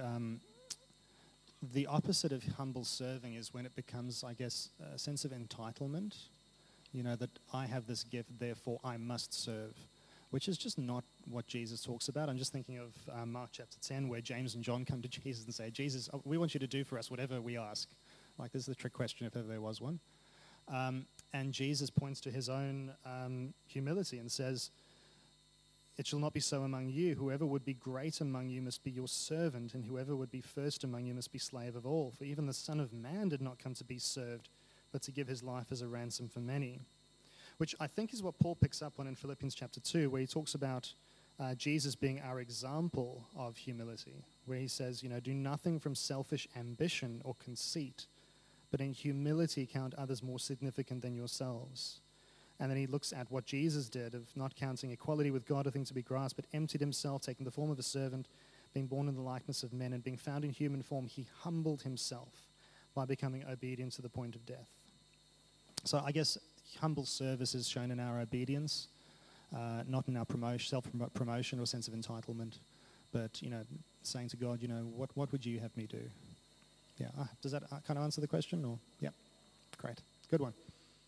the opposite of humble serving is when it becomes, I guess, a sense of entitlement. that I have this gift, therefore I must serve, which is just not what Jesus talks about. I'm just thinking of Mark chapter 10, where James and John come to Jesus and say, Jesus, we want you to do for us whatever we ask. Like, this is the trick question if ever there was one. And Jesus points to his own humility and says, it shall not be so among you. Whoever would be great among you must be your servant, and whoever would be first among you must be slave of all. For even the Son of Man did not come to be served, but to give his life as a ransom for many. Which I think is what Paul picks up on in Philippians chapter 2, where he talks about Jesus being our example of humility, where he says, do nothing from selfish ambition or conceit, but in humility count others more significant than yourselves. And then he looks at what Jesus did of not counting equality with God a thing to be grasped, but emptied himself, taking the form of a servant, being born in the likeness of men, and being found in human form, he humbled himself by becoming obedient to the point of death. So I guess humble service is shown in our obedience, not in our self-promotion or sense of entitlement, but, saying to God, what would you have me do? Yeah, does that kind of answer the question? Or yeah, great. Good one.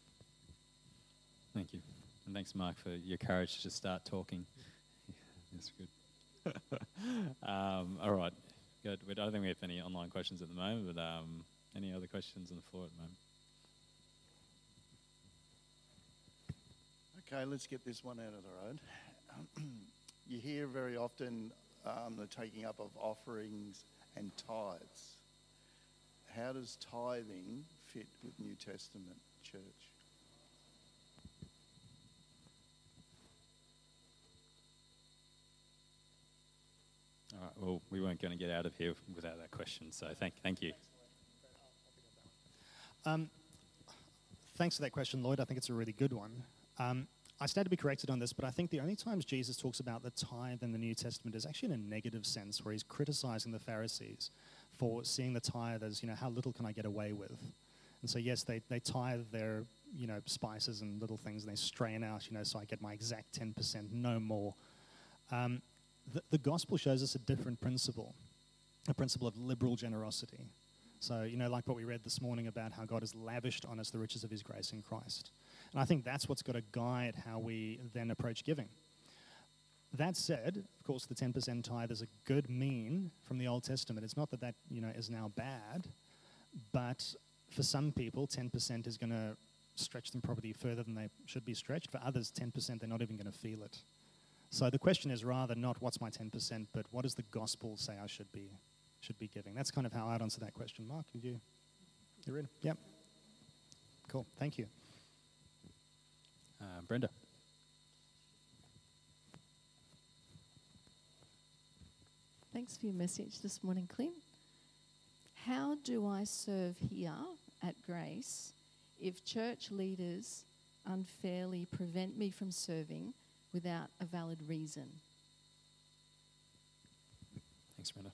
Thank you. And thanks, Mark, for your courage to just start talking. That's good. All right. Good. I don't think we have any online questions at the moment, but any other questions on the floor at the moment? Okay, let's get this one out of the road. You hear very often the taking up of offerings and tithes. How does tithing fit with New Testament church? All right. Well, we weren't going to get out of here without that question, so thank you. Thanks for that question, Lloyd. I think it's a really good one. I stand to be corrected on this, but I think the only times Jesus talks about the tithe in the New Testament is actually in a negative sense, where he's criticizing the Pharisees for seeing the tithe as, how little can I get away with? And so, yes, they tithe their, spices and little things, and they strain out, so I get my exact 10%, no more. The gospel shows us a different principle, a principle of liberal generosity. So, like what we read this morning about how God has lavished on us the riches of his grace in Christ. And I think that's what's got to guide how we then approach giving. That said, of course, the 10% tithe is a good mean from the Old Testament. It's not that is now bad, but for some people, 10% is going to stretch them probably further than they should be stretched. For others, 10%, they're not even going to feel it. So the question is rather not what's my 10%, but what does the gospel say I should be giving? That's kind of how I'd answer that question. Mark, you're in? Yep. Cool. Thank you. Brenda. Thanks for your message this morning, Clint. How do I serve here at Grace if church leaders unfairly prevent me from serving without a valid reason? Thanks, Brenda.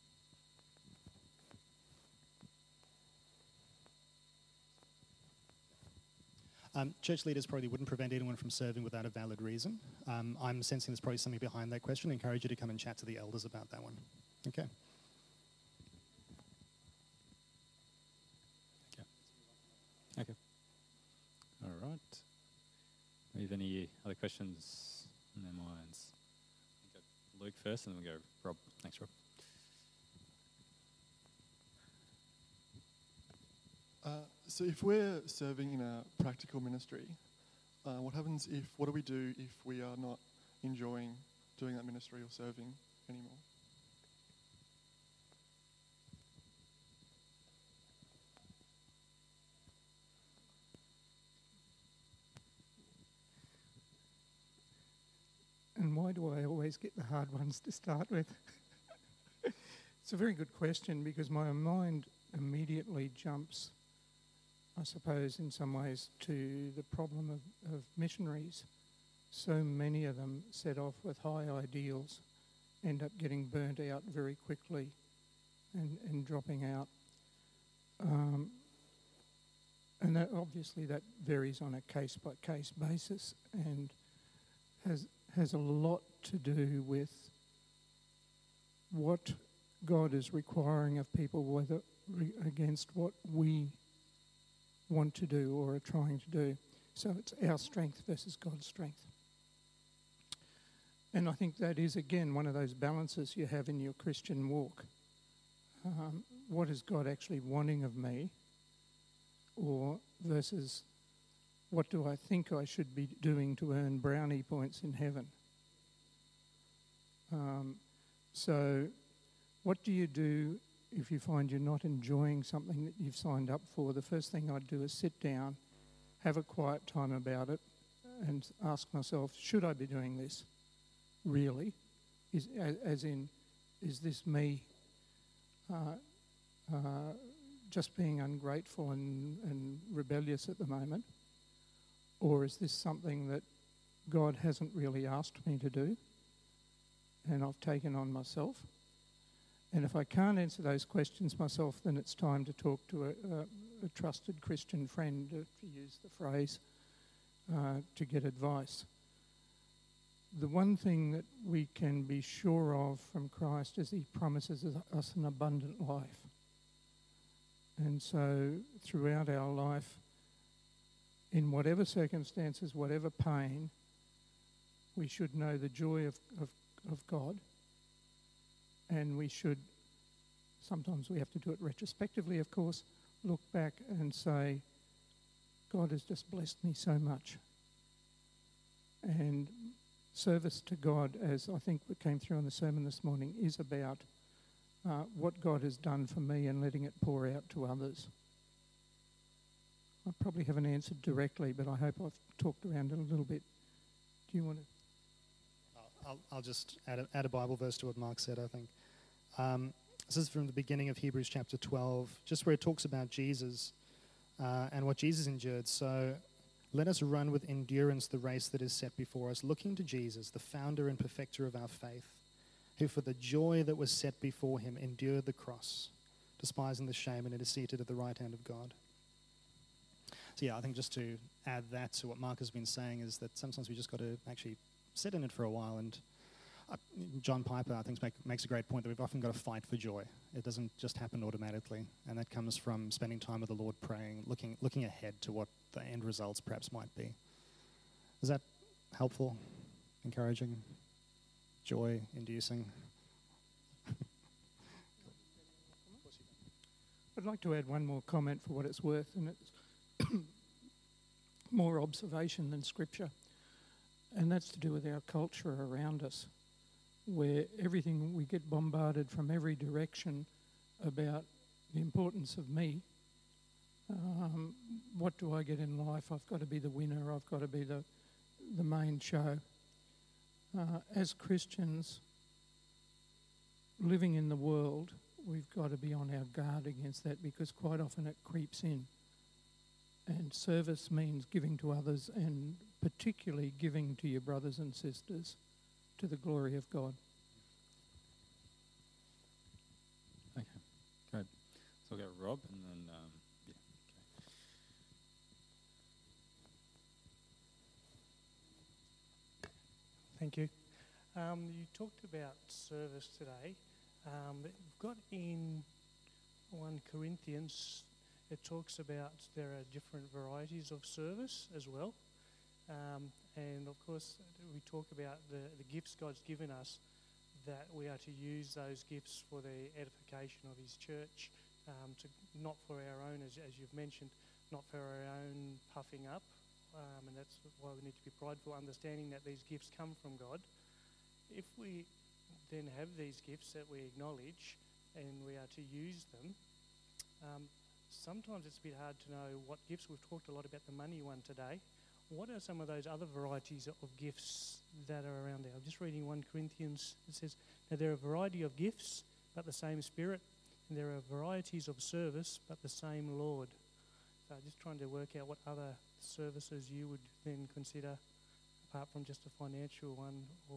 Church leaders probably wouldn't prevent anyone from serving without a valid reason. I'm sensing there's probably something behind that question. I encourage you to come and chat to the elders about that one. Okay. Okay. All right. Do we have any other questions in their minds? We'll go Luke first, and then we'll go Rob. Thanks, Rob. So if we're serving in a practical ministry, what do we do if we are not enjoying doing that ministry or serving anymore? And why do I always get the hard ones to start with? It's a very good question, because my mind immediately jumps, I suppose, in some ways, to the problem of missionaries. So many of them set off with high ideals, end up getting burnt out very quickly and dropping out. And that obviously that varies on a case-by-case basis and has a lot to do with what God is requiring of people, whether against what we want to do or are trying to do. So it's our strength versus God's strength. And I think that is, again, one of those balances you have in your Christian walk. What is God actually wanting of me? Or versus what do I think I should be doing to earn brownie points in heaven? So what do you do if you find you're not enjoying something that you've signed up for? The first thing I'd do is sit down, have a quiet time about it, and ask myself, should I be doing this? Really? Is this me just being ungrateful and rebellious at the moment? Or is this something that God hasn't really asked me to do and I've taken on myself? And if I can't answer those questions myself, then it's time to talk to a trusted Christian friend, to use the phrase, to get advice. The one thing that we can be sure of from Christ is he promises us an abundant life. And so throughout our life, in whatever circumstances, whatever pain, we should know the joy of God. And we should, sometimes we have to do it retrospectively, of course, look back and say, God has just blessed me so much. And service to God, as I think what came through in the sermon this morning, is about what God has done for me and letting it pour out to others. I probably haven't answered directly, but I hope I've talked around it a little bit. Do you want to? I'll just add a Bible verse to what Mark said, I think. This is from the beginning of Hebrews chapter 12, just where it talks about Jesus and what Jesus endured. So let us run with endurance the race that is set before us, looking to Jesus, the founder and perfecter of our faith, who for the joy that was set before him endured the cross, despising the shame, and is seated at the right hand of God. So yeah, I think just to add that to what Mark has been saying is that sometimes we just got to actually sit in it for a while. And John Piper, I think, makes a great point that we've often got to fight for joy. It doesn't just happen automatically, and that comes from spending time with the Lord, praying, looking ahead to what the end results perhaps might be. Is that helpful, encouraging, joy-inducing? I'd like to add one more comment for what it's worth, and it's more observation than scripture, and that's to do with our culture around us, where everything we get bombarded from every direction about the importance of me. What do I get in life? I've got to be the winner. I've got to be the main show. As Christians living in the world, we've got to be on our guard against that, because quite often it creeps in. And service means giving to others, and particularly giving to your brothers and sisters to the glory of God. Okay, great. So we'll go Rob, and then, yeah, okay. Thank you. You talked about service today. You've got in 1 Corinthians, it talks about there are different varieties of service as well. And of course, we talk about the gifts God's given us, that we are to use those gifts for the edification of his church, not for our own, as you've mentioned, not for our own puffing up. And that's why we need to be prideful, understanding that these gifts come from God. If we then have these gifts that we acknowledge and we are to use them, sometimes it's a bit hard to know what gifts. We've talked a lot about the money one today. What are some of those other varieties of gifts that are around there? I'm just reading 1 Corinthians. It says, now there are a variety of gifts, but the same Spirit. And there are varieties of service, but the same Lord. So just trying to work out what other services you would then consider, apart from just a financial one. Or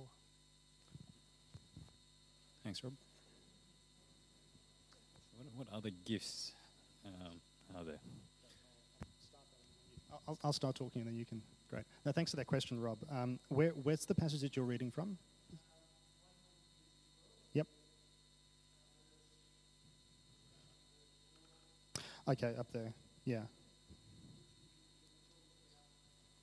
Thanks, Rob. What other gifts are there? I'll start talking and then you can. Great. No, thanks for that question, Rob. Where's the passage that you're reading from? Yep. Okay, up there. Yeah.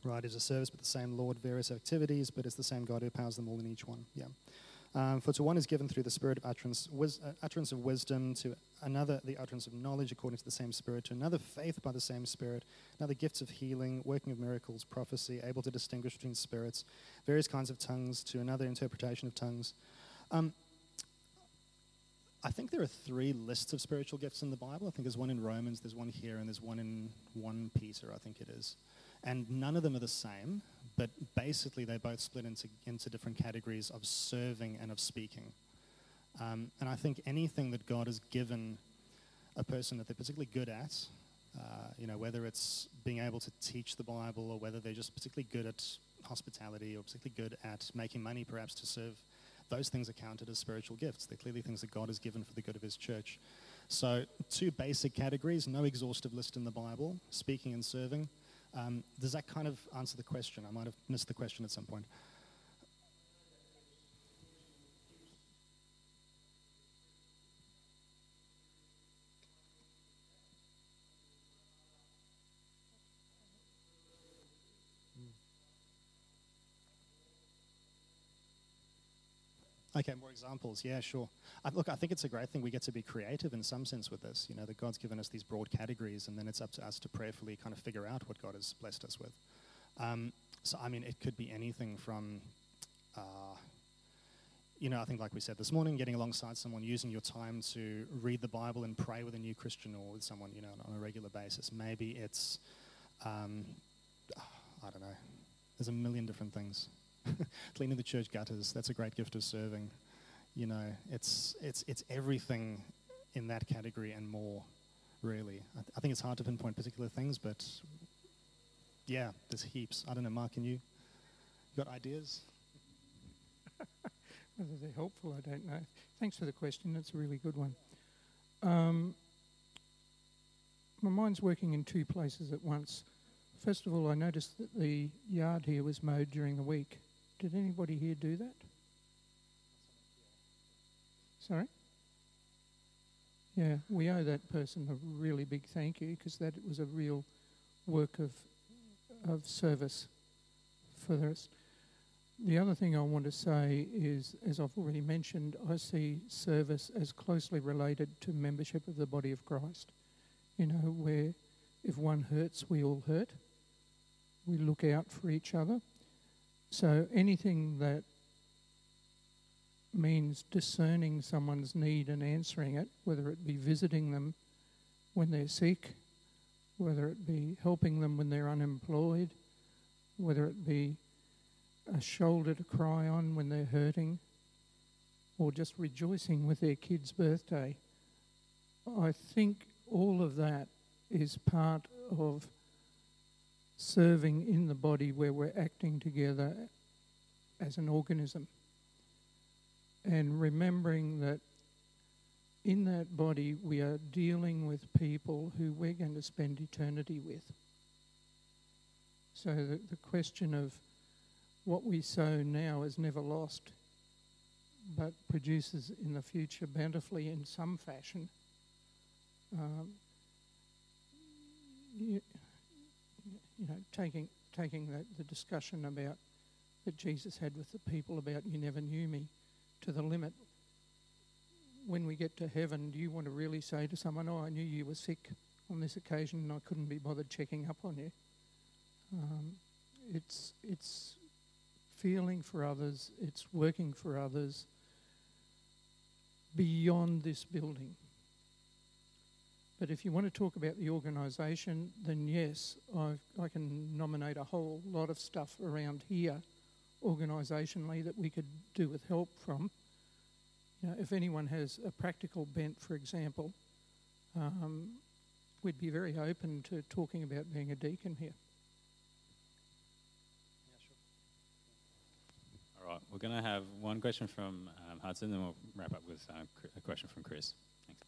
Right, it's a service, but the same Lord, various activities, but it's the same God who powers them all in each one. Yeah. For to one is given through the spirit of utterance of wisdom, to another the utterance of knowledge according to the same Spirit, to another faith by the same Spirit, another gifts of healing, working of miracles, prophecy, able to distinguish between spirits, various kinds of tongues, to another interpretation of tongues. I think there are 3 lists of spiritual gifts in the Bible. I think there's one in Romans, there's one here, and there's one in 1 Peter, I think it is. And none of them are the same, but basically they both split into different categories of serving and of speaking. And I think anything that God has given a person that they're particularly good at, whether it's being able to teach the Bible or whether they're just particularly good at hospitality or particularly good at making money perhaps to serve, those things are counted as spiritual gifts. They're clearly things that God has given for the good of his church. So 2 basic categories, no exhaustive list in the Bible, speaking and serving. Does that kind of answer the question? I might have missed the question at some point. Okay, more examples. Yeah, sure. Look, I think it's a great thing. We get to be creative in some sense with this. That God's given us these broad categories, and then it's up to us to prayerfully kind of figure out what God has blessed us with. It could be anything from, I think like we said this morning, getting alongside someone, using your time to read the Bible and pray with a new Christian or with someone, on a regular basis. Maybe it's, I don't know. There's a million different things. Cleaning the church gutters, that's a great gift of serving. It's everything in that category and more, really. I think it's hard to pinpoint particular things, but yeah, there's heaps. I don't know, Mark, you got ideas? Whether they're helpful, I don't know. Thanks for the question. That's a really good one. My mind's working in 2 places at once. First of all, I noticed that the yard here was mowed during the week. Did anybody here do that? Sorry? Yeah, we owe that person a really big thank you because that was a real work of service for us. The other thing I want to say is, as I've already mentioned, I see service as closely related to membership of the body of Christ. Where if one hurts, we all hurt. We look out for each other. So anything that means discerning someone's need and answering it, whether it be visiting them when they're sick, whether it be helping them when they're unemployed, whether it be a shoulder to cry on when they're hurting, or just rejoicing with their kid's birthday. I think all of that is part of serving in the body where we're acting together as an organism. And remembering that in that body we are dealing with people who we're going to spend eternity with. So the question of what we sow now is never lost, but produces in the future bountifully in some fashion. Taking the discussion about that Jesus had with the people about you never knew me to the limit. When we get to heaven, do you want to really say to someone, I knew you were sick on this occasion and I couldn't be bothered checking up on you? It's feeling for others, it's working for others beyond this building. But if you want to talk about the organisation, then yes, I can nominate a whole lot of stuff around here organisationally that we could do with help from. If anyone has a practical bent, for example, we'd be very open to talking about being a deacon here. All right, we're going to have one question from Hudson, then we'll wrap up with a question from Chris. Thanks.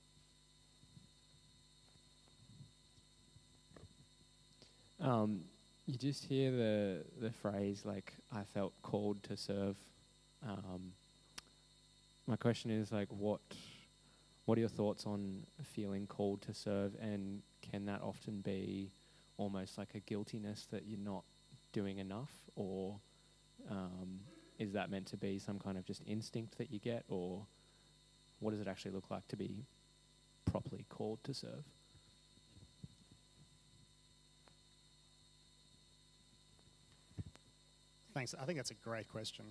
You just hear the phrase like, I felt called to serve. My question is like, what are your thoughts on feeling called to serve, and can that often be almost like a guiltiness that you're not doing enough, or is that meant to be some kind of just instinct that you get, or what does it actually look like to be properly called to serve? Thanks. I think that's a great question.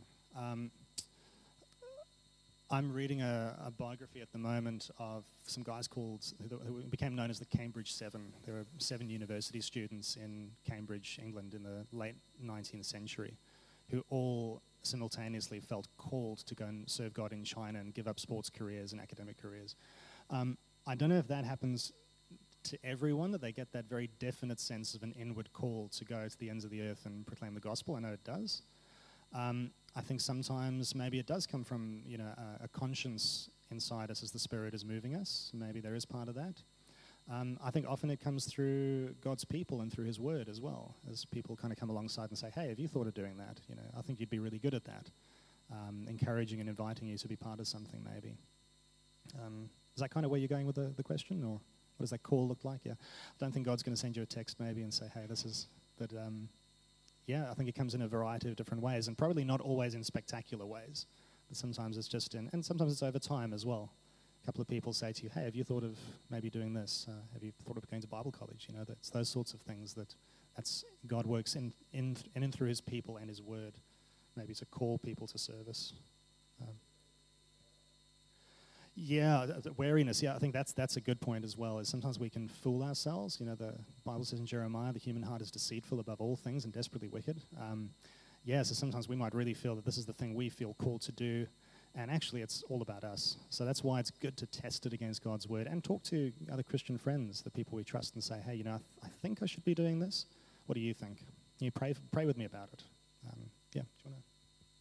I'm reading a biography at the moment of some guys who became known as the Cambridge Seven. There were 7 university students in Cambridge, England, in the late 19th century, who all simultaneously felt called to go and serve God in China and give up sports careers and academic careers. I don't know if that happens to everyone, that they get that very definite sense of an inward call to go to the ends of the earth and proclaim the gospel. I know it does. I think sometimes maybe it does come from, a conscience inside us as the Spirit is moving us. Maybe there is part of that. I think often it comes through God's people and through His Word as well, as people kind of come alongside and say, hey, have you thought of doing that? I think you'd be really good at that. Encouraging and inviting you to be part of something maybe. Is that kind of where you're going with the question, or what does that call look like? Yeah, I don't think God's going to send you a text maybe and say, hey, this is, but yeah, I think it comes in a variety of different ways, and probably not always in spectacular ways, but sometimes it's just and sometimes it's over time as well. A couple of people say to you, hey, have you thought of maybe doing this? Have you thought of going to Bible college? That's those sorts of things that's God works in and through His people and His Word, maybe to call people to service. The wariness. Yeah, I think that's a good point as well. Is sometimes we can fool ourselves. The Bible says in Jeremiah, the human heart is deceitful above all things and desperately wicked. So sometimes we might really feel that this is the thing we feel called to do, and actually it's all about us. So that's why it's good to test it against God's Word and talk to other Christian friends, the people we trust, and say, hey, I think I should be doing this. What do you think? You pray with me about it. Do you want to?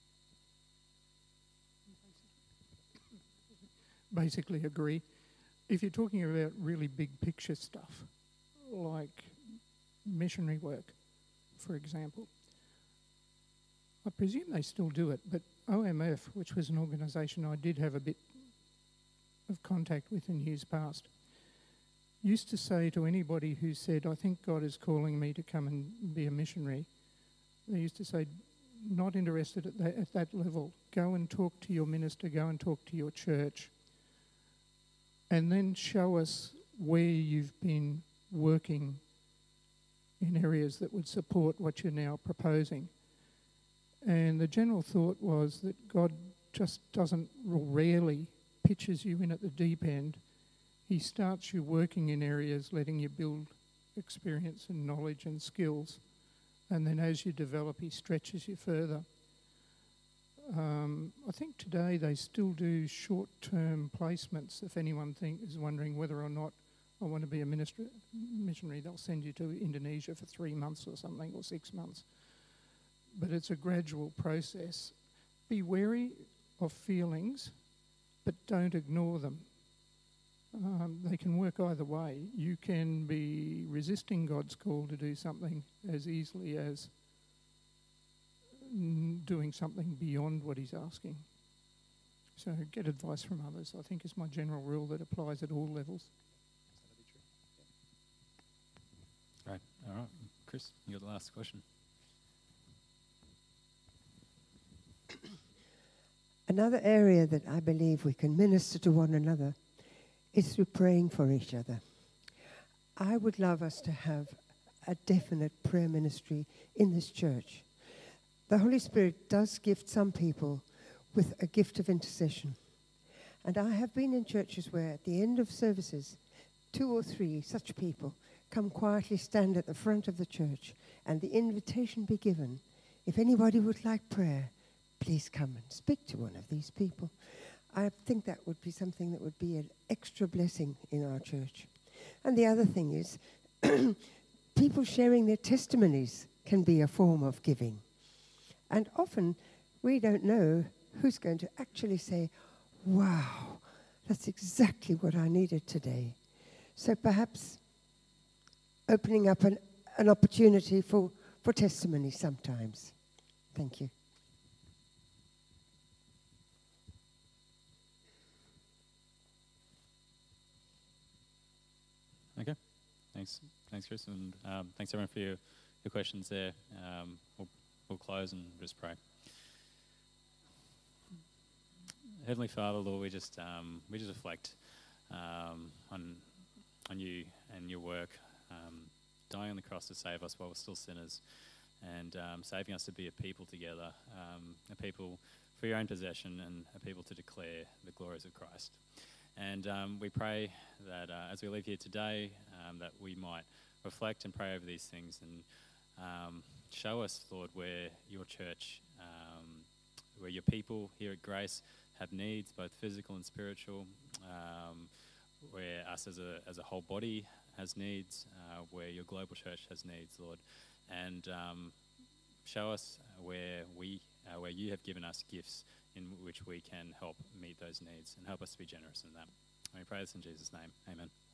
Basically agree. If you're talking about really big picture stuff, like missionary work, for example, I presume they still do it, but OMF, which was an organisation I did have a bit of contact with in years past, used to say to anybody who said, I think God is calling me to come and be a missionary, they used to say, not interested at that level. Go and talk to your minister, go and talk to your church, and then show us where you've been working in areas that would support what you're now proposing. And the general thought was that God just rarely pitches you in at the deep end. He starts you working in areas, letting you build experience and knowledge and skills. And then as you develop, He stretches you further. I think today they still do short-term placements. If anyone is wondering whether or not I want to be a missionary, they'll send you to Indonesia for 3 months or something, or 6 months. But it's a gradual process. Be wary of feelings, but don't ignore them. They can work either way. You can be resisting God's call to do something as easily as doing something beyond what He's asking. So get advice from others, I think, is my general rule that applies at all levels. Right. All right. Chris, you got the last question. Another area that I believe we can minister to one another is through praying for each other. I would love us to have a definite prayer ministry in this church. The Holy Spirit does gift some people with a gift of intercession. And I have been in churches where at the end of services, 2 or 3 such people come quietly stand at the front of the church and the invitation be given. If anybody would like prayer, please come and speak to one of these people. I think that would be something that would be an extra blessing in our church. And the other thing is, people sharing their testimonies can be a form of giving. And often we don't know who's going to actually say, wow, that's exactly what I needed today. So perhaps opening up an opportunity for testimony sometimes. Thank you. Okay. Thanks, Chris, and thanks everyone for your the questions there, we'll close and just pray. Heavenly Father, Lord, we just reflect on you and your work, dying on the cross to save us while we're still sinners, and saving us to be a people together, a people for your own possession, and a people to declare the glories of Christ. And we pray that as we leave here today, that we might reflect and pray over these things, and show us, Lord, where your church, where your people here at Grace have needs, both physical and spiritual, where us as a whole body has needs, where your global church has needs, Lord, and show us where you have given us gifts in which we can help meet those needs, and help us to be generous in that. And we pray this in Jesus' name. Amen.